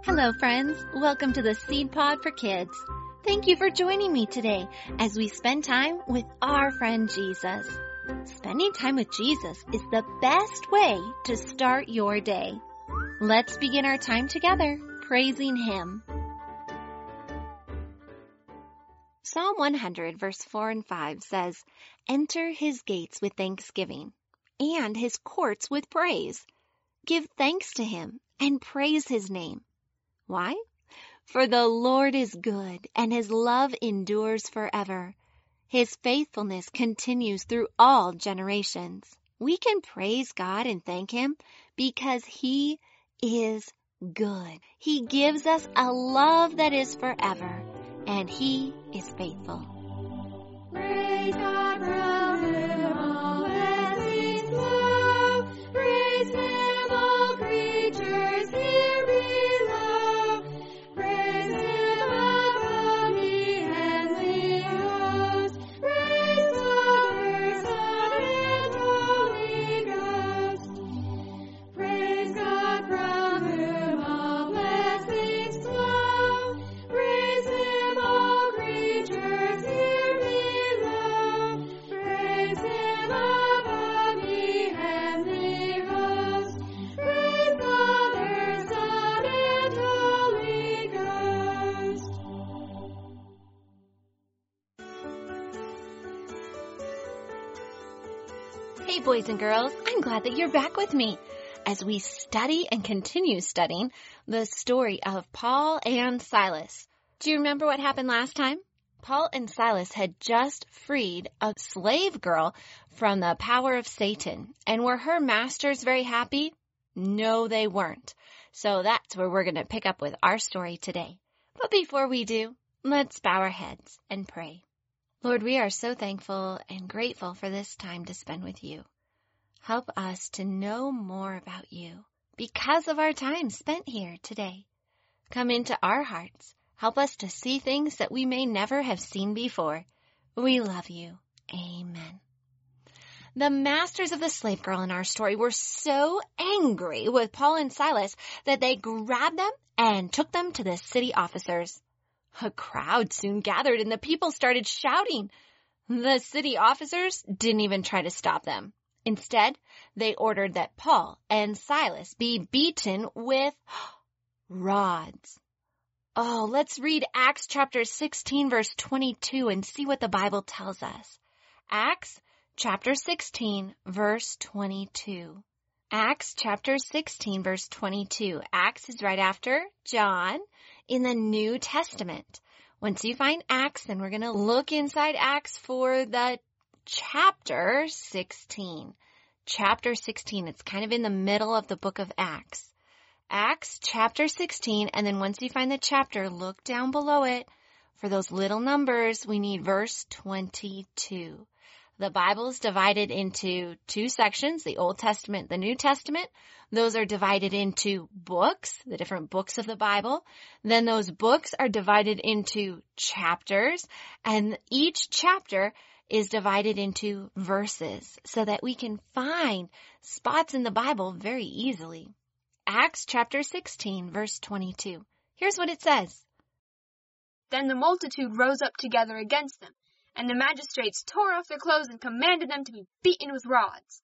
Hello, friends. Welcome to the Seed Pod for Kids. Thank you for joining me today as we spend time with our friend Jesus. Spending time with Jesus is the best way to start your day. Let's begin our time together praising Him. Psalm 100 verse 4 and 5 says, "Enter His gates with thanksgiving and His courts with praise. Give thanks to Him and praise His name." Why? For the Lord is good, and His love endures forever. His faithfulness continues through all generations. We can praise God and thank Him because He is good. He gives us a love that is forever, and He is faithful. Praise God from whom all blessings flow. Praise Him, all creatures here below. Praise Him above the heavenly host. Praise Father, Son, and Holy Ghost. Praise God from whom all blessings flow. Praise Him, all creatures here below. Praise Him above the heavenly host. Praise Father, Son, and Holy Ghost. Hey, boys and girls, I'm glad that you're back with me as we study and continue studying the story of Paul and Silas. Do you remember what happened last time? Paul and Silas had just freed a slave girl from the power of Satan. And were her masters very happy? No, they weren't. So that's where we're going to pick up with our story today. But before we do, let's bow our heads and pray. Lord, we are so thankful and grateful for this time to spend with you. Help us to know more about you because of our time spent here today. Come into our hearts. Help us to see things that we may never have seen before. We love you. Amen. The masters of the slave girl in our story were so angry with Paul and Silas that they grabbed them and took them to the city officers. A crowd soon gathered and the people started shouting. The city officers didn't even try to stop them. Instead, they ordered that Paul and Silas be beaten with rods. Oh, let's read Acts chapter 16, verse 22 and see what the Bible tells us. Acts chapter 16, verse 22. Acts chapter 16, verse 22. Acts is right after John in the New Testament. Once you find Acts, then we're going to look inside Acts for the chapter 16. Chapter 16, it's kind of in the middle of the book of Acts. Acts chapter 16, and then once you find the chapter, look down below it. For those little numbers, we need verse 22. The Bible is divided into two sections, the Old Testament, the New Testament. Those are divided into books, the different books of the Bible. Then those books are divided into chapters, and each chapter is divided into verses so that we can find spots in the Bible very easily. Acts chapter 16, verse 22. Here's what it says. Then the multitude rose up together against them, and the magistrates tore off their clothes and commanded them to be beaten with rods.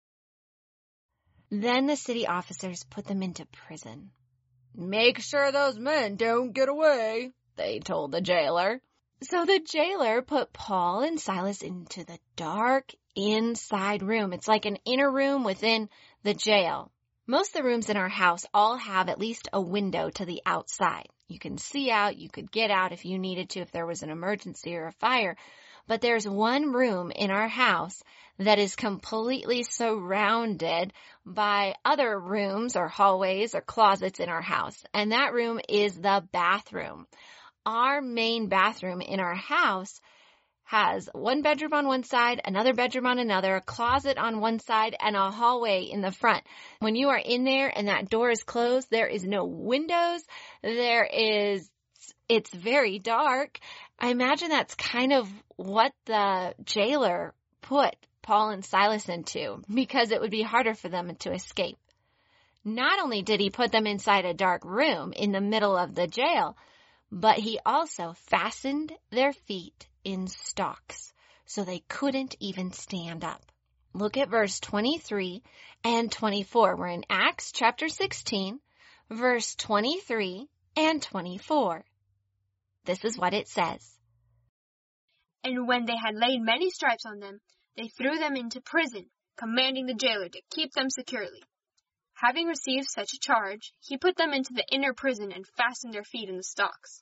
Then the city officers put them into prison. "Make sure those men don't get away," they told the jailer. So the jailer put Paul and Silas into the dark inside room. It's like an inner room within the jail. Most of the rooms in our house all have at least a window to the outside. You can see out, you could get out if you needed to, if there was an emergency or a fire. But there's one room in our house that is completely surrounded by other rooms or hallways or closets in our house. And that room is the bathroom. Our main bathroom in our house has one bedroom on one side, another bedroom on another, a closet on one side, and a hallway in the front. When you are in there and that door is closed, there is no windows. It's very dark. I imagine that's kind of what the jailer put Paul and Silas into because it would be harder for them to escape. Not only did he put them inside a dark room in the middle of the jail, but he also fastened their feet in stocks so they couldn't even stand up. Look at verse 23 and 24. We're in Acts chapter 16, verse 23 and 24. This is what it says. And when they had laid many stripes on them, they threw them into prison, commanding the jailer to keep them securely. Having received such a charge, he put them into the inner prison and fastened their feet in the stocks.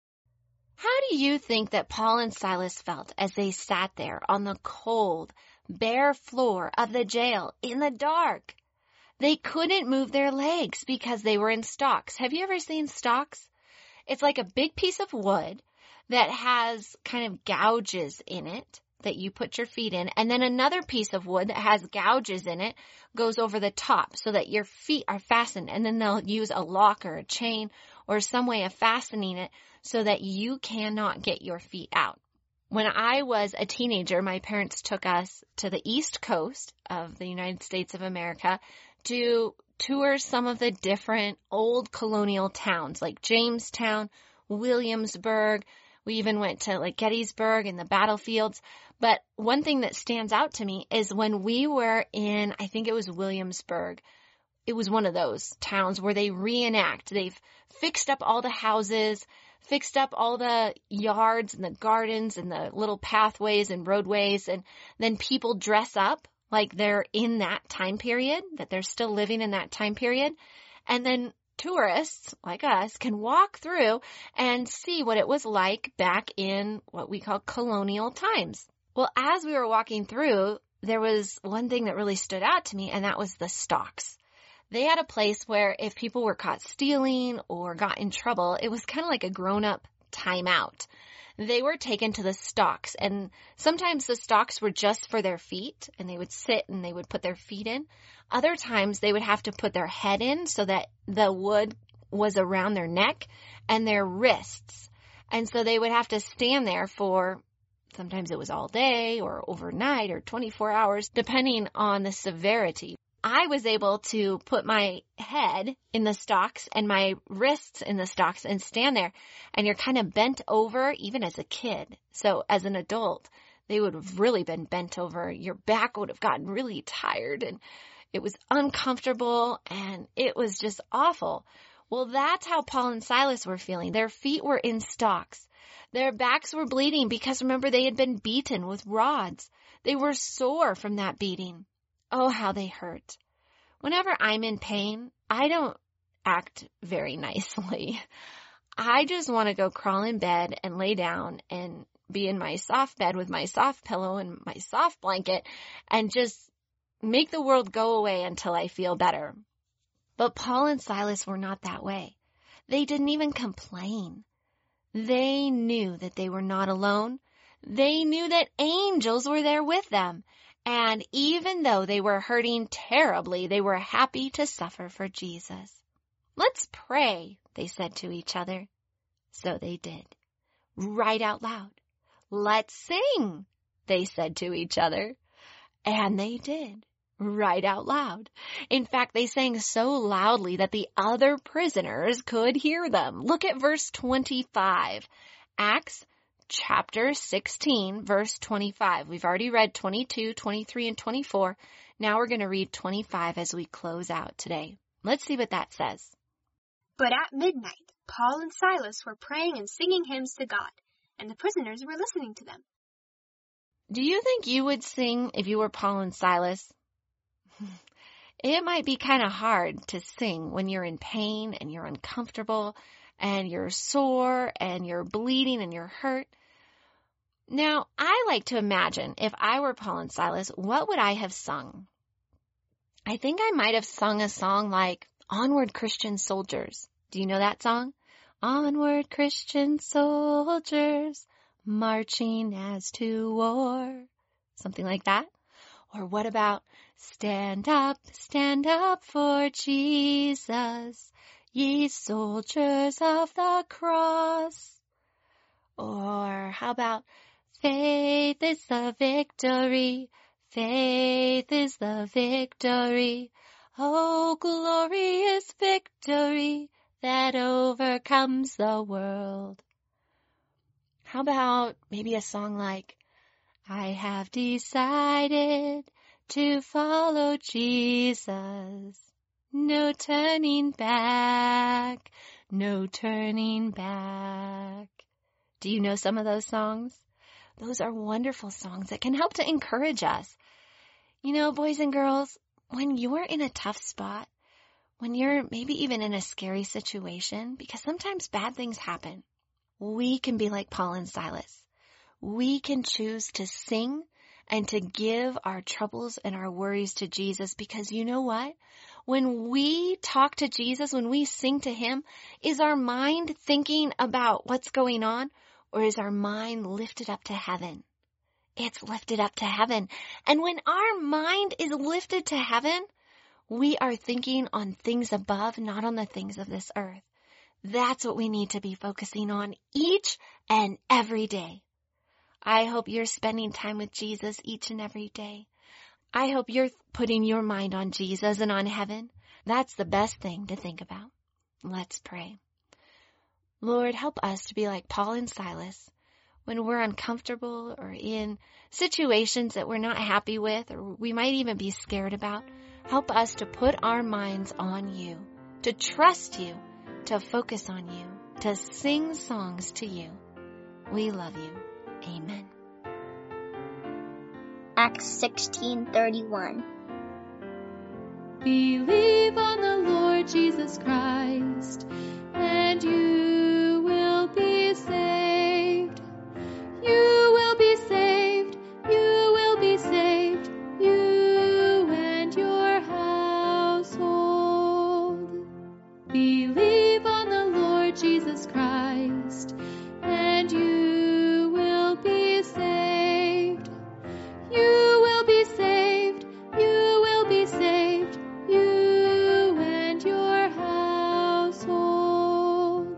How do you think that Paul and Silas felt as they sat there on the cold, bare floor of the jail in the dark? They couldn't move their legs because they were in stocks. Have you ever seen stocks? It's like a big piece of wood that has kind of gouges in it that you put your feet in, and then another piece of wood that has gouges in it goes over the top so that your feet are fastened, and then they'll use a lock or a chain or some way of fastening it so that you cannot get your feet out. When I was a teenager, my parents took us to the East Coast of the United States of America to tour some of the different old colonial towns like Jamestown, Williamsburg. We even went to like Gettysburg and the battlefields. But one thing that stands out to me is when we were in, I think it was Williamsburg, it was one of those towns where they reenact. They've fixed up all the houses, fixed up all the yards and the gardens and the little pathways and roadways, and then people dress up like they're in that time period, that they're still living in that time period. And then tourists like us can walk through and see what it was like back in what we call colonial times. Well, as we were walking through, there was one thing that really stood out to me, and that was the stocks. They had a place where if people were caught stealing or got in trouble, it was kind of like a grown-up timeout. They were taken to the stocks, and sometimes the stocks were just for their feet, and they would sit and they would put their feet in. Other times they would have to put their head in so that the wood was around their neck and their wrists. And so they would have to stand there for, sometimes it was all day or overnight or 24 hours, depending on the severity. I was able to put my head in the stocks and my wrists in the stocks and stand there, and you're kind of bent over even as a kid. So as an adult, they would have really been bent over. Your back would have gotten really tired, and it was uncomfortable, and it was just awful. Well, that's how Paul and Silas were feeling. Their feet were in stocks. Their backs were bleeding because, remember, they had been beaten with rods. They were sore from that beating. Oh, how they hurt. Whenever I'm in pain, I don't act very nicely. I just want to go crawl in bed and lay down and be in my soft bed with my soft pillow and my soft blanket and just make the world go away until I feel better. But Paul and Silas were not that way. They didn't even complain. They knew that they were not alone. They knew that angels were there with them. And even though they were hurting terribly, they were happy to suffer for Jesus. Let's pray, they said to each other. So they did, right out loud. Let's sing, they said to each other. And they did, right out loud. In fact, they sang so loudly that the other prisoners could hear them. Look at verse 25. Acts chapter 16, verse 25. We've already read 22, 23, and 24. Now we're going to read 25 as we close out today. Let's see what that says. But at midnight, Paul and Silas were praying and singing hymns to God, and the prisoners were listening to them. Do you think you would sing if you were Paul and Silas? It might be kind of hard to sing when you're in pain and you're uncomfortable and you're sore and you're bleeding and you're hurt. Now, I like to imagine if I were Paul and Silas, what would I have sung? I think I might have sung a song like Onward Christian Soldiers. Do you know that song? Onward Christian soldiers, marching as to war. Something like that. Or what about stand up for Jesus, ye soldiers of the cross. Or how about faith is the victory, faith is the victory Oh, glorious victory that overcomes the world. How about maybe a song like, I have decided to follow Jesus. No turning back, no turning back. Do you know some of those songs? Those are wonderful songs that can help to encourage us. You know, boys and girls, when you're in a tough spot, when you're maybe even in a scary situation, because sometimes bad things happen, we can be like Paul and Silas. We can choose to sing and to give our troubles and our worries to Jesus, because you know what? When we talk to Jesus, when we sing to him, is our mind thinking about what's going on, or is our mind lifted up to heaven? It's lifted up to heaven. And when our mind is lifted to heaven, we are thinking on things above, not on the things of this earth. That's what we need to be focusing on each and every day. I hope you're spending time with Jesus each and every day. I hope you're putting your mind on Jesus and on heaven. That's the best thing to think about. Let's pray. Lord, help us to be like Paul and Silas when we're uncomfortable or in situations that we're not happy with, or we might even be scared about. Help us to put our minds on you, to trust you, to focus on you, to sing songs to you. We love you. Amen. Acts 16:31. Believe on the Lord Jesus Christ, and you will be saved. You will be saved. You will be saved. You and your household. Believe on the Lord Jesus Christ, and you will be saved. You will be saved. You will be saved. You and your household.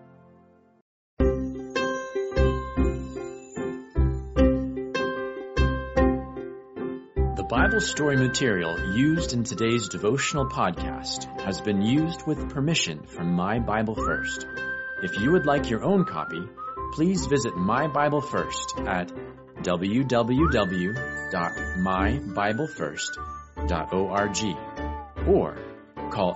The Bible story material used in today's devotional podcast has been used with permission from My Bible First. If you would like your own copy, please visit My Bible First at www.mybiblefirst.org or call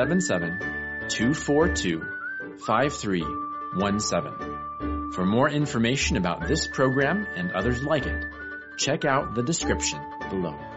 877-242-5317. For more information about this program and others like it, check out the description below.